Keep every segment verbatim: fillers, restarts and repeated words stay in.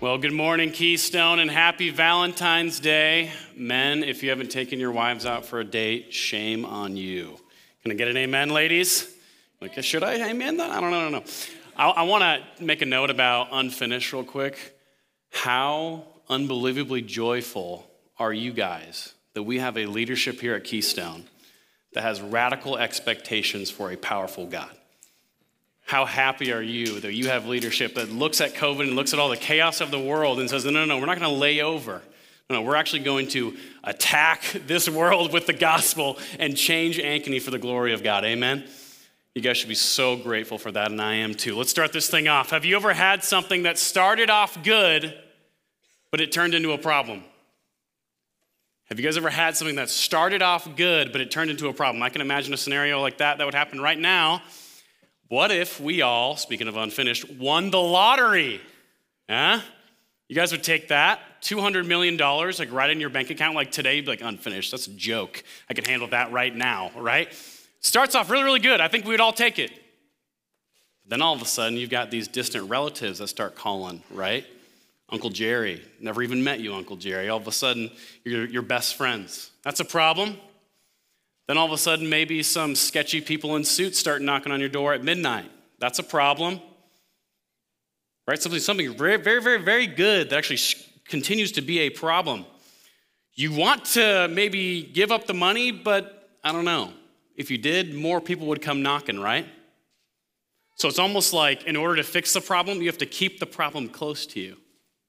Well, good morning, Keystone, and happy Valentine's Day. Men, if you haven't taken your wives out for a date, shame on you. Can I get an amen, ladies? Like, should I amen that? I don't know, I don't know. I, I want to make a note about unfinished real quick. How unbelievably joyful are you guys that we have a leadership here at Keystone that has radical expectations for a powerful God? How happy are you that you have leadership that looks at COVID and looks at all the chaos of the world and says, no, no, no, we're not going to lay over. No, no, we're actually going to attack this world with the gospel and change Ankeny for the glory of God. Amen? You guys should be so grateful for that, and I am too. Let's start this thing off. Have you ever had something that started off good, but it turned into a problem? Have you guys ever had something that started off good, but it turned into a problem? I can imagine a scenario like that that would happen right now. What if we all, speaking of unfinished, won the lottery? Huh? You guys would take that, two hundred million dollars, like right in your bank account, like today, you'd be like, unfinished, that's a joke. I can handle that right now, right? Starts off really, really good. I think we would all take it. Then all of a sudden, you've got these distant relatives that start calling, right? Uncle Jerry, never even met you, Uncle Jerry. All of a sudden, you're your best friends. That's a problem. Then all of a sudden, maybe some sketchy people in suits start knocking on your door at midnight. That's a problem, right? Something, something very, very, very, very good that actually sh- continues to be a problem. You want to maybe give up the money, but I don't know. If you did, more people would come knocking, right? So it's almost like in order to fix the problem, you have to keep the problem close to you.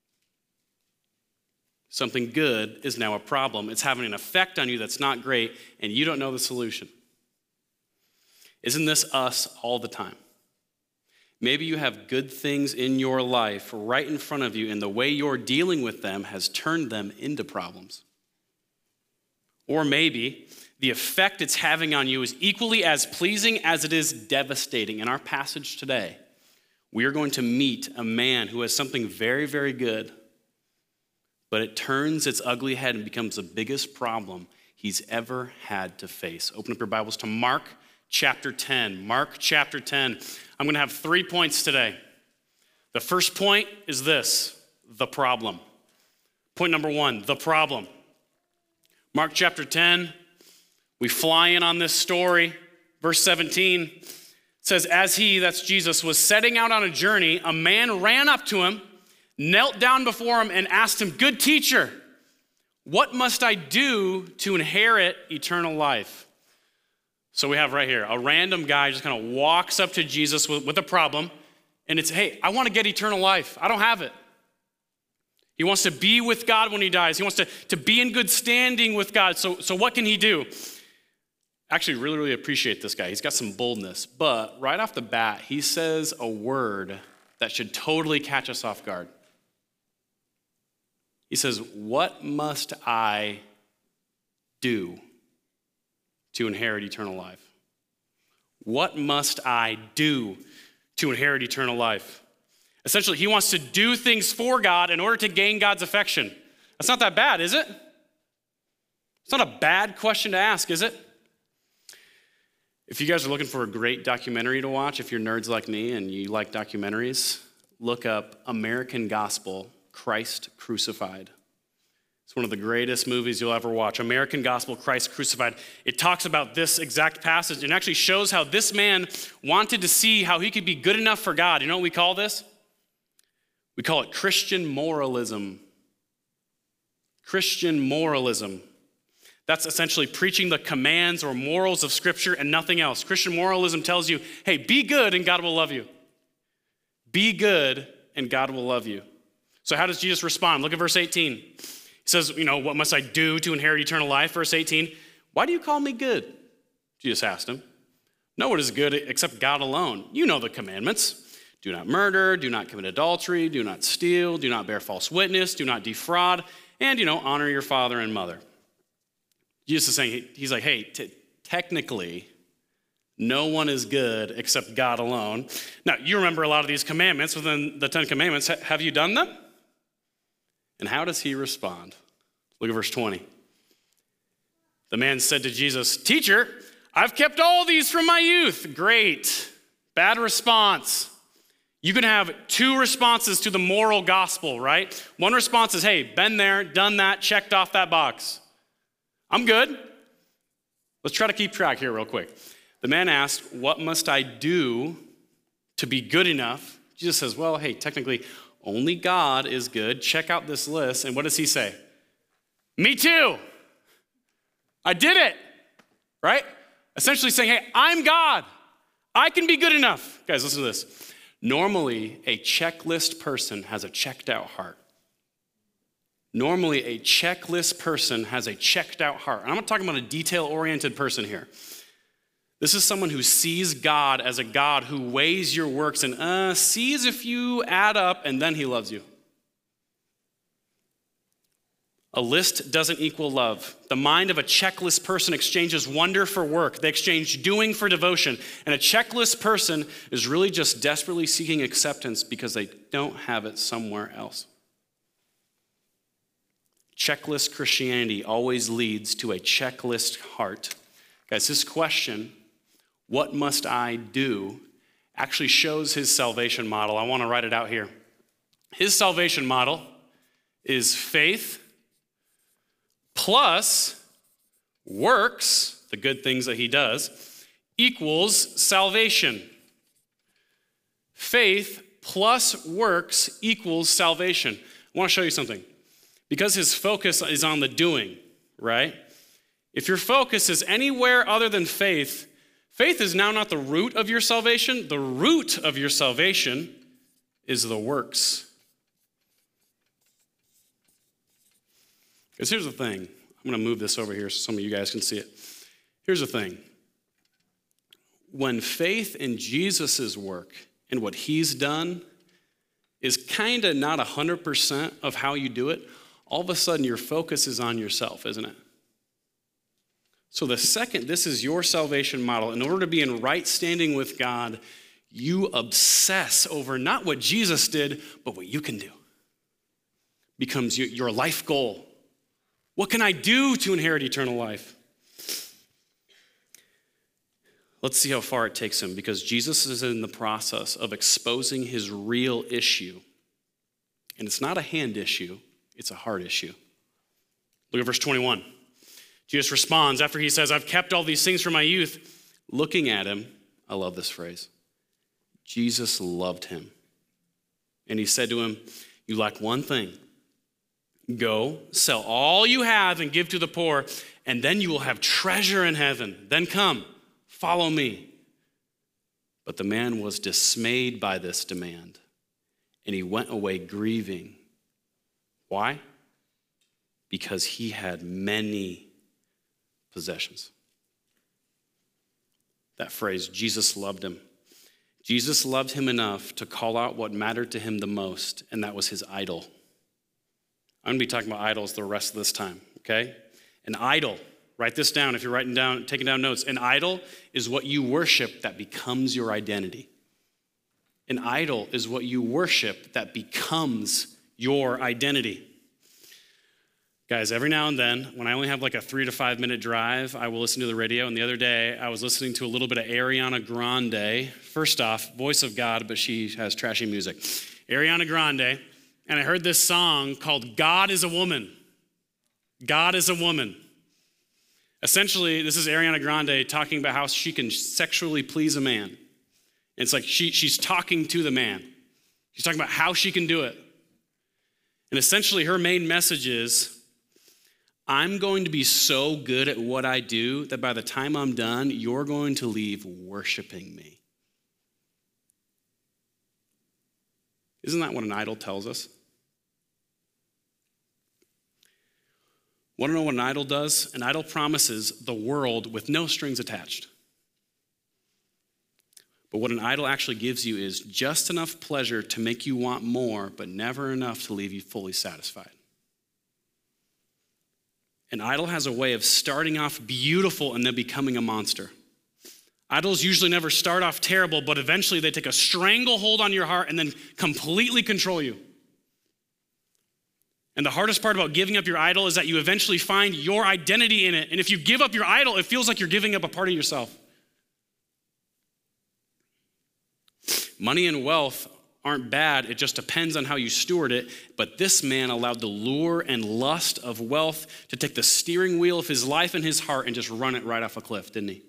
Something good is now a problem. It's having an effect on you that's not great, and you don't know the solution. Isn't this us all the time? Maybe you have good things in your life right in front of you, and the way you're dealing with them has turned them into problems. Or maybe the effect it's having on you is equally as pleasing as it is devastating. In our passage today, we are going to meet a man who has something very, very good, but it turns its ugly head and becomes the biggest problem he's ever had to face. Open up your Bibles to Mark chapter ten. Mark chapter ten. I'm going to have three points today. The first point is this, the problem. Point number one, the problem. Mark chapter ten, we fly in on this story. Verse seventeen says, as he, that's Jesus, was setting out on a journey, a man ran up to him, knelt down before him and asked him, good teacher, what must I do to inherit eternal life? So we have right here, a random guy just kind of walks up to Jesus with, with a problem, and it's, hey, I want to get eternal life. I don't have it. He wants to be with God when he dies. He wants to, to be in good standing with God. So, so what can he do? Actually, really, really appreciate this guy. He's got some boldness, but right off the bat, he says a word that should totally catch us off guard. He says, what must I do to inherit eternal life? What must I do to inherit eternal life? Essentially, he wants to do things for God in order to gain God's affection. That's not that bad, is it? It's not a bad question to ask, is it? If you guys are looking for a great documentary to watch, if you're nerds like me and you like documentaries, look up American Gospel, Christ Crucified. It's one of the greatest movies you'll ever watch. American Gospel, Christ Crucified. It talks about this exact passage and actually shows how this man wanted to see how he could be good enough for God. You know what we call this? We call it Christian moralism. Christian moralism. That's essentially preaching the commands or morals of Scripture and nothing else. Christian moralism tells you, hey, be good and God will love you. Be good and God will love you. So how does Jesus respond? Look at verse eighteen. He says, you know, what must I do to inherit eternal life? Verse eighteen, why do you call me good? Jesus asked him. No one is good except God alone. You know the commandments. Do not murder, do not commit adultery, do not steal, do not bear false witness, do not defraud, and, you know, honor your father and mother. Jesus is saying, he's like, hey, t- technically, no one is good except God alone. Now, you remember a lot of these commandments within the Ten Commandments. H- have you done them? And how does he respond? Look at verse twenty. The man said to Jesus, teacher, I've kept all these from my youth. Great. Bad response. You can have two responses to the moral gospel, right? One response is, hey, been there, done that, checked off that box. I'm good. Let's try to keep track here real quick. The man asked, what must I do to be good enough? Jesus says, well, hey, technically, only God is good. Check out this list. And what does he say? Me too. I did it, right? Essentially saying, hey, I'm God. I can be good enough. Guys, listen to this. Normally, a checklist person has a checked out heart. Normally, a checklist person has a checked out heart. And I'm not talking about a detail-oriented person here. This is someone who sees God as a God who weighs your works and uh, sees if you add up, and then he loves you. A list doesn't equal love. The mind of a checklist person exchanges wonder for work. They exchange doing for devotion. And a checklist person is really just desperately seeking acceptance because they don't have it somewhere else. Checklist Christianity always leads to a checklist heart. Guys, this question, what must I do, actually shows his salvation model. I want to write it out here. His salvation model is faith plus works, the good things that he does, equals salvation. Faith plus works equals salvation. I want to show you something. Because his focus is on the doing, right? If your focus is anywhere other than faith, faith is now not the root of your salvation. The root of your salvation is the works. Because here's the thing. I'm going to move this over here so some of you guys can see it. Here's the thing. When faith in Jesus' work and what he's done is kind of not one hundred percent of how you do it, all of a sudden your focus is on yourself, isn't it? So the second this is your salvation model, in order to be in right standing with God, you obsess over not what Jesus did, but what you can do. Becomes your life goal. What can I do to inherit eternal life? Let's see how far it takes him, because Jesus is in the process of exposing his real issue. And it's not a hand issue, it's a heart issue. Look at verse twenty-one. Jesus responds after he says, I've kept all these things from my youth. Looking at him, I love this phrase. Jesus loved him. And he said to him, you lack one thing. Go, sell all you have and give to the poor, and then you will have treasure in heaven. Then come, follow me. But the man was dismayed by this demand, and he went away grieving. Why? Because he had many possessions. That phrase, Jesus loved him. Jesus loved him enough to call out what mattered to him the most, and that was his idol. I'm going to be talking about idols the rest of this time, okay? An idol, write this down if you're writing down, taking down notes. An idol is what you worship that becomes your identity. An idol is what you worship that becomes your identity. Guys, every now and then, when I only have like a three to five minute drive, I will listen to the radio. And the other day, I was listening to a little bit of Ariana Grande. First off, voice of God, but she has trashy music. Ariana Grande. And I heard this song called God is a Woman. God is a Woman. Essentially, this is Ariana Grande talking about how she can sexually please a man. And it's like she, she's talking to the man. She's talking about how she can do it. And essentially, her main message is, I'm going to be so good at what I do that by the time I'm done, you're going to leave worshiping me. Isn't that what an idol tells us? Want to know what an idol does? An idol promises the world with no strings attached. But what an idol actually gives you is just enough pleasure to make you want more, but never enough to leave you fully satisfied. An idol has a way of starting off beautiful and then becoming a monster. Idols usually never start off terrible, but eventually they take a stranglehold on your heart and then completely control you. And the hardest part about giving up your idol is that you eventually find your identity in it. And if you give up your idol, it feels like you're giving up a part of yourself. Money and wealth aren't bad. It just depends on how you steward it. But this man allowed the lure and lust of wealth to take the steering wheel of his life and his heart and just run it right off a cliff, didn't he?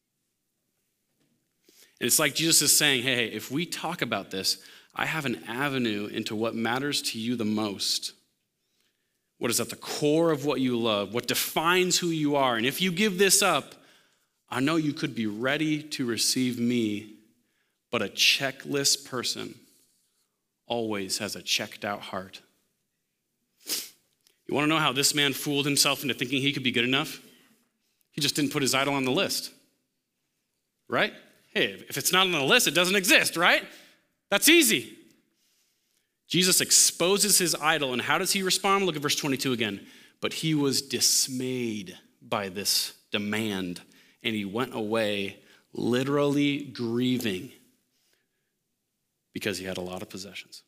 And it's like Jesus is saying, hey, hey, if we talk about this, I have an avenue into what matters to you the most. What is at the core of what you love, what defines who you are. And if you give this up, I know you could be ready to receive me, but a checklist person always has a checked out heart. You want to know how this man fooled himself into thinking he could be good enough? He just didn't put his idol on the list, right? Hey, if it's not on the list, it doesn't exist, right? That's easy. Jesus exposes his idol, and how does he respond? Look at verse twenty-two again. But he was dismayed by this demand, and he went away literally grieving because he had a lot of possessions.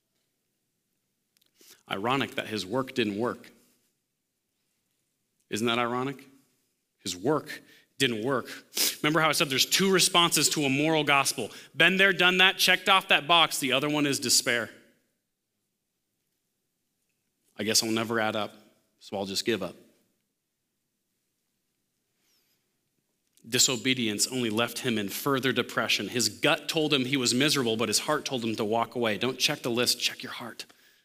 Ironic that his work didn't work. Isn't that ironic? His work didn't work. Remember how I said there's two responses to a moral gospel. Been there, done that, checked off that box. The other one is despair. I guess I'll never add up, so I'll just give up. Disobedience only left him in further depression. His gut told him he was miserable, but his heart told him to walk away. Don't check the list, check your heart.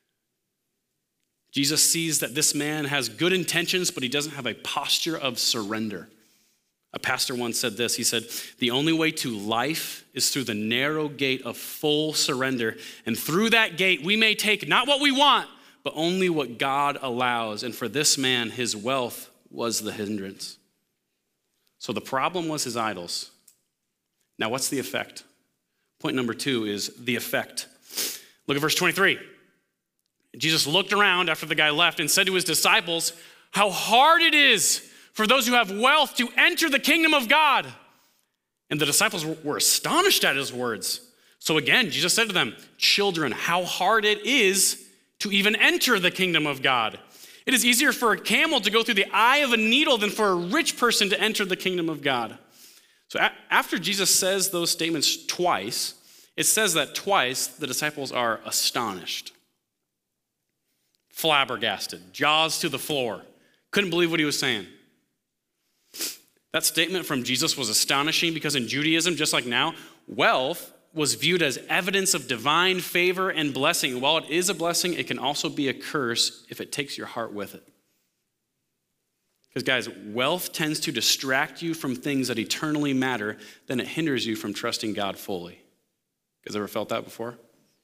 Jesus sees that this man has good intentions, but he doesn't have a posture of surrender. A pastor once said this. He said, the only way to life is through the narrow gate of full surrender. And through that gate, we may take not what we want, but only what God allows. And for this man, his wealth was the hindrance. So the problem was his idols. Now, what's the effect? Point number two is the effect. Look at verse twenty-three. Jesus looked around after the guy left and said to his disciples, how hard it is for those who have wealth to enter the kingdom of God. And the disciples were astonished at his words. So again, Jesus said to them, children, how hard it is to even enter the kingdom of God. It is easier for a camel to go through the eye of a needle than for a rich person to enter the kingdom of God. So a- after Jesus says those statements twice, it says that twice the disciples are astonished, flabbergasted, jaws to the floor, couldn't believe what he was saying. That statement from Jesus was astonishing because in Judaism, just like now, wealth was viewed as evidence of divine favor and blessing. While it is a blessing, it can also be a curse if it takes your heart with it. Because guys, wealth tends to distract you from things that eternally matter, then it hinders you from trusting God fully. You guys ever felt that before?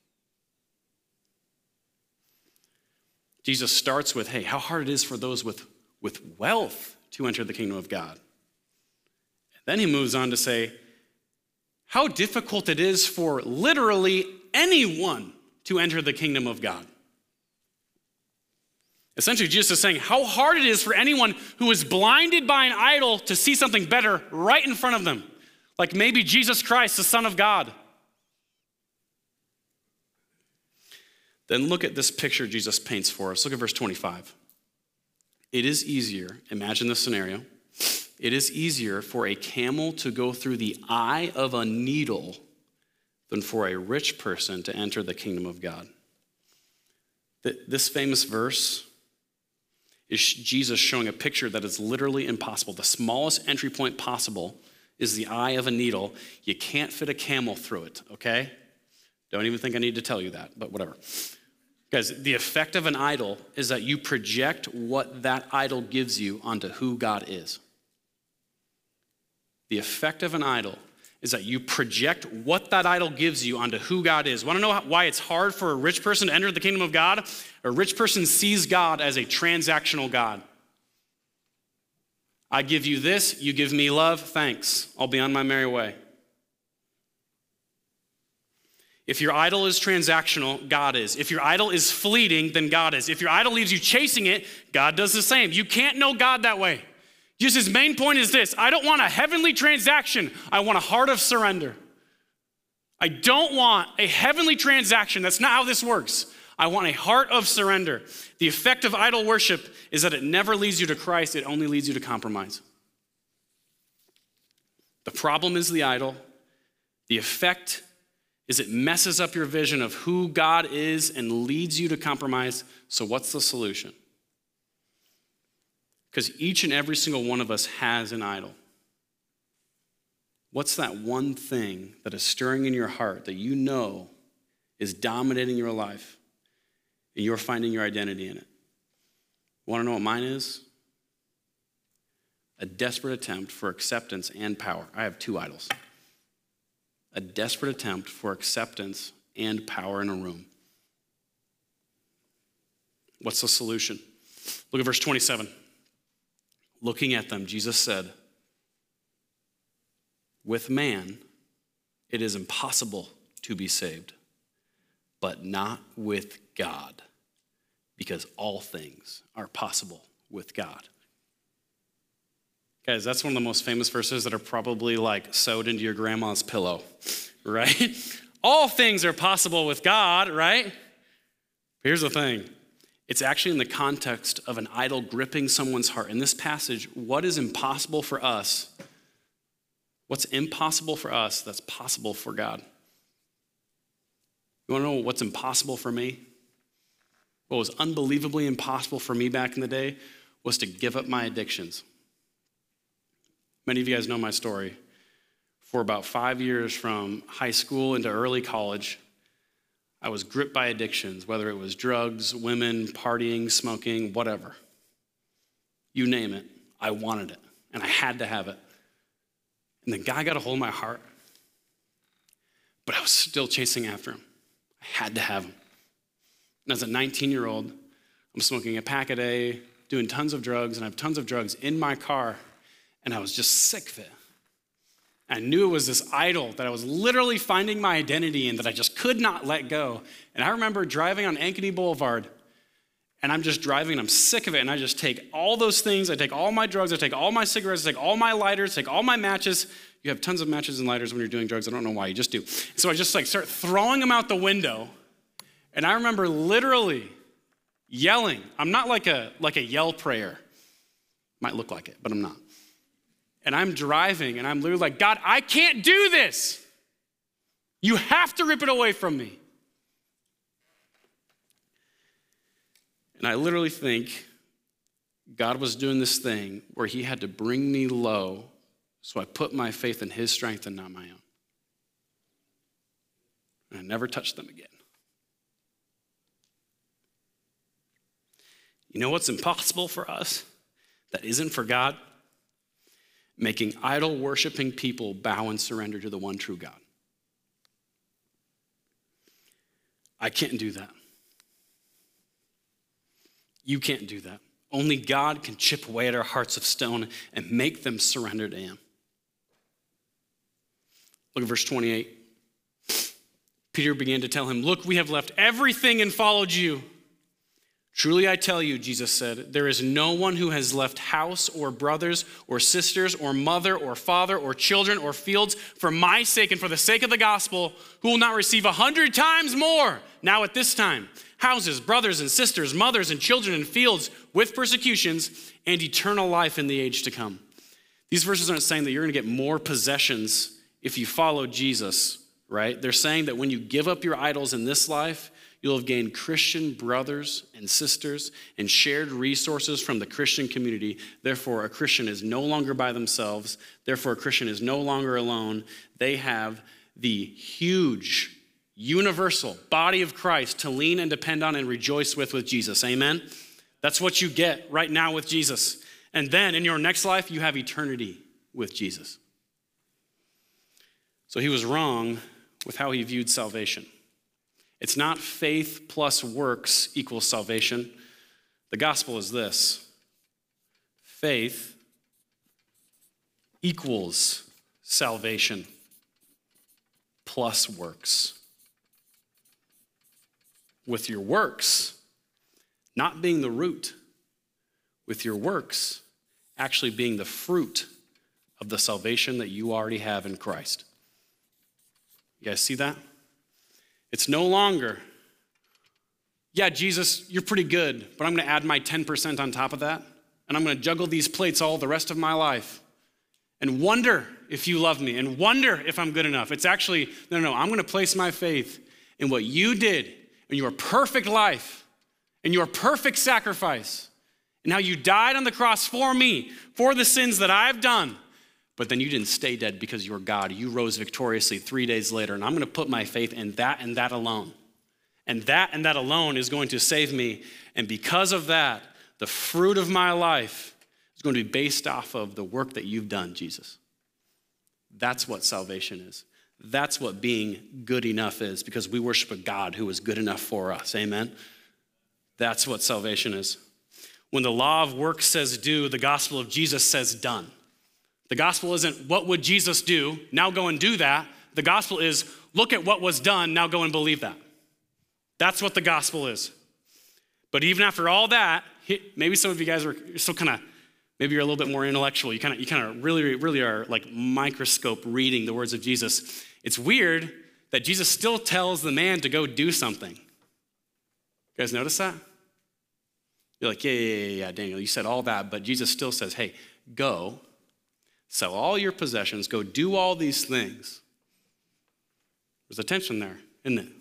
Jesus starts with, hey, how hard it is for those with, with wealth to enter the kingdom of God. And then he moves on to say, how difficult it is for literally anyone to enter the kingdom of God. Essentially, Jesus is saying how hard it is for anyone who is blinded by an idol to see something better right in front of them, like maybe Jesus Christ, the Son of God. Then look at this picture Jesus paints for us. Look at verse twenty-five. It is easier, imagine this scenario. It is easier for a camel to go through the eye of a needle than for a rich person to enter the kingdom of God. This famous verse is Jesus showing a picture that is literally impossible. The smallest entry point possible is the eye of a needle. You can't fit a camel through it, okay? Don't even think I need to tell you that, but whatever. Guys, the effect of an idol is that you project what that idol gives you onto who God is. The effect of an idol is that you project what that idol gives you onto who God is. Want to know why it's hard for a rich person to enter the kingdom of God? A rich person sees God as a transactional God. I give you this, you give me love, thanks. I'll be on my merry way. If your idol is transactional, God is. If your idol is fleeting, then God is. If your idol leaves you chasing it, God does the same. You can't know God that way. Just his main point is this: I don't want a heavenly transaction. I want a heart of surrender. I don't want a heavenly transaction. That's not how this works. I want a heart of surrender. The effect of idol worship is that it never leads you to Christ. It only leads you to compromise. The problem is the idol. The effect is it messes up your vision of who God is and leads you to compromise. So what's the solution? Because each and every single one of us has an idol. What's that one thing that is stirring in your heart that you know is dominating your life and you're finding your identity in it? Want to know what mine is? A desperate attempt for acceptance and power. I have two idols. A desperate attempt for acceptance and power in a room. What's the solution? Look at verse twenty-seven. Looking at them, Jesus said, with man, it is impossible to be saved, but not with God, because all things are possible with God. Guys, that's one of the most famous verses that are probably like sewed into your grandma's pillow, right? All things are possible with God, right? Here's the thing. It's actually in the context of an idol gripping someone's heart. In this passage, what is impossible for us? What's impossible for us that's possible for God? You want to know what's impossible for me? What was unbelievably impossible for me back in the day was to give up my addictions. Many of you guys know my story. For about five years from high school into early college, I was gripped by addictions, whether it was drugs, women, partying, smoking, whatever. You name it, I wanted it, and I had to have it. And then God got a hold of my heart, but I was still chasing after him. I had to have him. And as a nineteen-year-old, I'm smoking a pack a day, doing tons of drugs, and I have tons of drugs in my car, and I was just sick of it. I knew it was this idol that I was literally finding my identity in that I just could not let go. And I remember driving on Ankeny Boulevard, and I'm just driving, and I'm sick of it, and I just take all those things. I take all my drugs. I take all my cigarettes. I take all my lighters. I take all my matches. You have tons of matches and lighters when you're doing drugs. I don't know why. You just do. So I just like start throwing them out the window, and I remember literally yelling. I'm not like a like a yell prayer. Might look like it, but I'm not. And I'm driving, and I'm literally like, God, I can't do this. You have to rip it away from me. And I literally think God was doing this thing where he had to bring me low, so I put my faith in his strength and not my own. And I never touched them again. You know what's impossible for us that isn't for God? Making idol-worshiping people bow and surrender to the one true God. I can't do that. You can't do that. Only God can chip away at our hearts of stone and make them surrender to him. Look at verse twenty-eight. Peter began to tell him, look, we have left everything and followed you. Truly I tell you, Jesus said, there is no one who has left house or brothers or sisters or mother or father or children or fields for my sake and for the sake of the gospel who will not receive a hundred times more now at this time. Houses, brothers and sisters, mothers and children and fields with persecutions and eternal life in the age to come. These verses aren't saying that you're going to get more possessions if you follow Jesus, right? They're saying that when you give up your idols in this life, you'll have gained Christian brothers and sisters and shared resources from the Christian community. Therefore, a Christian is no longer by themselves. Therefore, a Christian is no longer alone. They have the huge, universal body of Christ to lean and depend on and rejoice with with Jesus. Amen? That's what you get right now with Jesus. And then in your next life, you have eternity with Jesus. So he was wrong with how he viewed salvation. It's not faith plus works equals salvation. The gospel is this. Faith equals salvation plus works. With your works not being the root, with your works actually being the fruit of the salvation that you already have in Christ. You guys see that? It's no longer, yeah, Jesus, you're pretty good, but I'm going to add my ten percent on top of that, and I'm going to juggle these plates all the rest of my life, and wonder if you love me and wonder if I'm good enough. It's actually, no, no, no, I'm gonna place my faith in what you did in your perfect life, in your perfect sacrifice, and how you died on the cross for me, for the sins that I've done. But then you didn't stay dead because you're God. You rose victoriously three days later, and I'm gonna put my faith in that and that alone. And that and that alone is going to save me. And because of that, the fruit of my life is going to be based off of the work that you've done, Jesus. That's what salvation is. That's what being good enough is, because we worship a God who is good enough for us, amen? That's what salvation is. When the law of works says do, the gospel of Jesus says done. The gospel isn't what would Jesus do, now go and do that. The gospel is look at what was done, now go and believe that. That's what the gospel is. But even after all that, maybe some of you guys are still kind of, maybe you're a little bit more intellectual. You kind of, you kind of really, really are like microscope reading the words of Jesus. It's weird that Jesus still tells the man to go do something. You guys notice that? You're like, yeah, yeah, yeah, yeah, Daniel, you said all that, but Jesus still says, hey, go, sell all your possessions, go do all these things. There's a tension there, isn't it?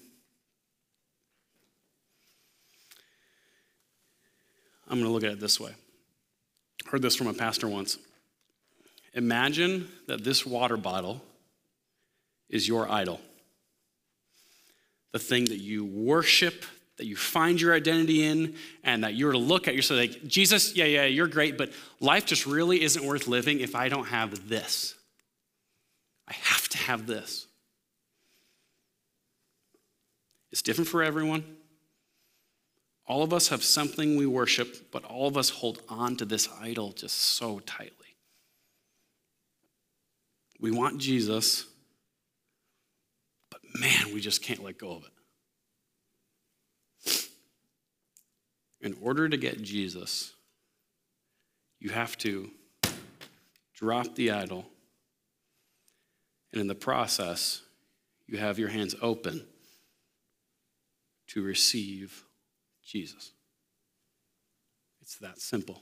I'm going to look at it this way. I heard this from a pastor once. Imagine that this water bottle is your idol. The thing that you worship, that you find your identity in, and that you're to look at yourself like, Jesus, yeah, yeah, you're great, but life just really isn't worth living if I don't have this. I have to have this. It's different for everyone. All of us have something we worship, but all of us hold on to this idol just so tightly. We want Jesus, but man, we just can't let go of it. In order to get Jesus, you have to drop the idol, and in the process, you have your hands open to receive Jesus. It's that simple.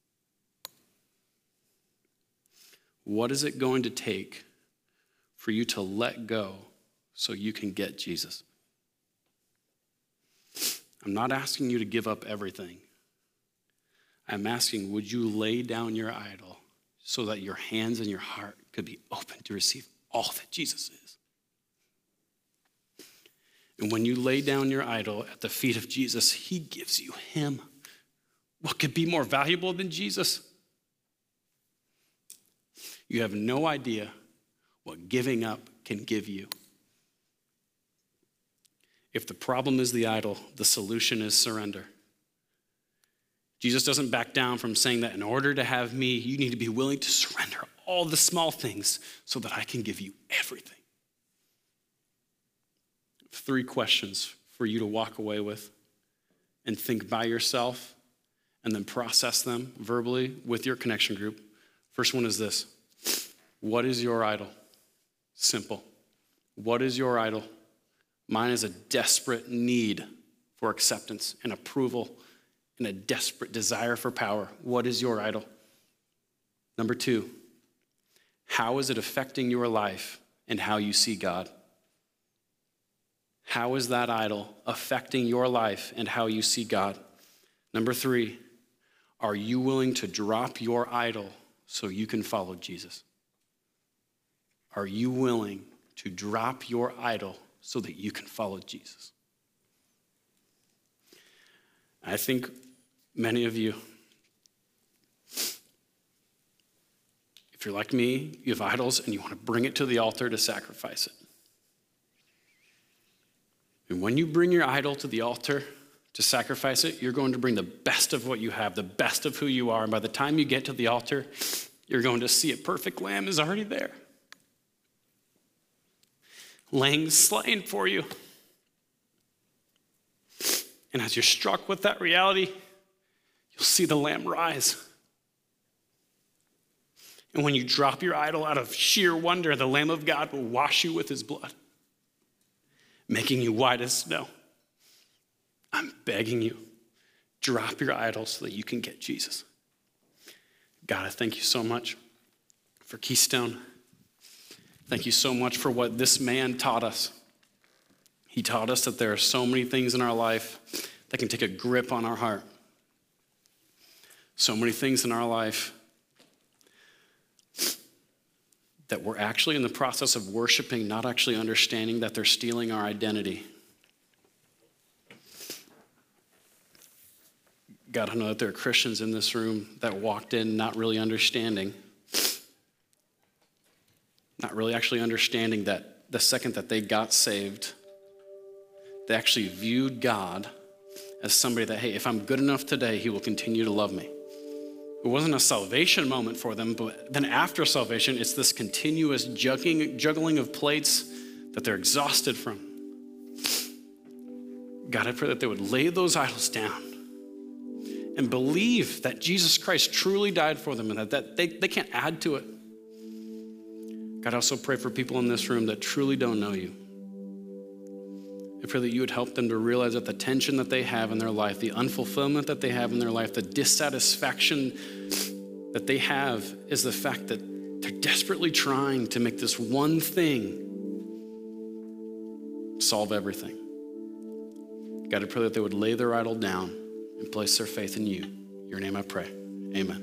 What is it going to take for you to let go so you can get Jesus? I'm not asking you to give up everything. I'm asking, would you lay down your idol so that your hands and your heart could be open to receive all that Jesus is? And when you lay down your idol at the feet of Jesus, he gives you him. What could be more valuable than Jesus? You have no idea what giving up can give you. If the problem is the idol, the solution is surrender. Jesus doesn't back down from saying that in order to have me, you need to be willing to surrender all the small things so that I can give you everything. Three questions for you to walk away with and think by yourself and then process them verbally with your connection group. First one is this. What is your idol? Simple. What is your idol? Mine is a desperate need for acceptance and approval and a desperate desire for power. What is your idol? Number two, how is it affecting your life and how you see God? How is that idol affecting your life and how you see God? Number three, are you willing to drop your idol so you can follow Jesus? Are you willing to drop your idol so that you can follow Jesus? I think many of you, if you're like me, you have idols and you want to bring it to the altar to sacrifice it. And when you bring your idol to the altar to sacrifice it, you're going to bring the best of what you have, the best of who you are. And by the time you get to the altar, you're going to see a perfect lamb is already there, laying slain for you. And as you're struck with that reality, you'll see the lamb rise. And when you drop your idol out of sheer wonder, the Lamb of God will wash you with his blood, making you white as snow. I'm begging you, drop your idol so that you can get Jesus. God, I thank you so much for Keystone. Thank you so much for what this man taught us. He taught us that there are so many things in our life that can take a grip on our heart. So many things in our life that we're actually in the process of worshiping, not actually understanding that they're stealing our identity. God, I know that there are Christians in this room that walked in not really understanding, not really actually understanding that the second that they got saved, they actually viewed God as somebody that, hey, if I'm good enough today, he will continue to love me. It wasn't a salvation moment for them, but then after salvation, it's this continuous juggling, juggling of plates that they're exhausted from. God, I pray that they would lay those idols down and believe that Jesus Christ truly died for them and that, that they, they can't add to it. God, I also pray for people in this room that truly don't know you. I pray that you would help them to realize that the tension that they have in their life, the unfulfillment that they have in their life, the dissatisfaction that they have is the fact that they're desperately trying to make this one thing solve everything. God, I pray that they would lay their idol down and place their faith in you. In your name I pray. Amen.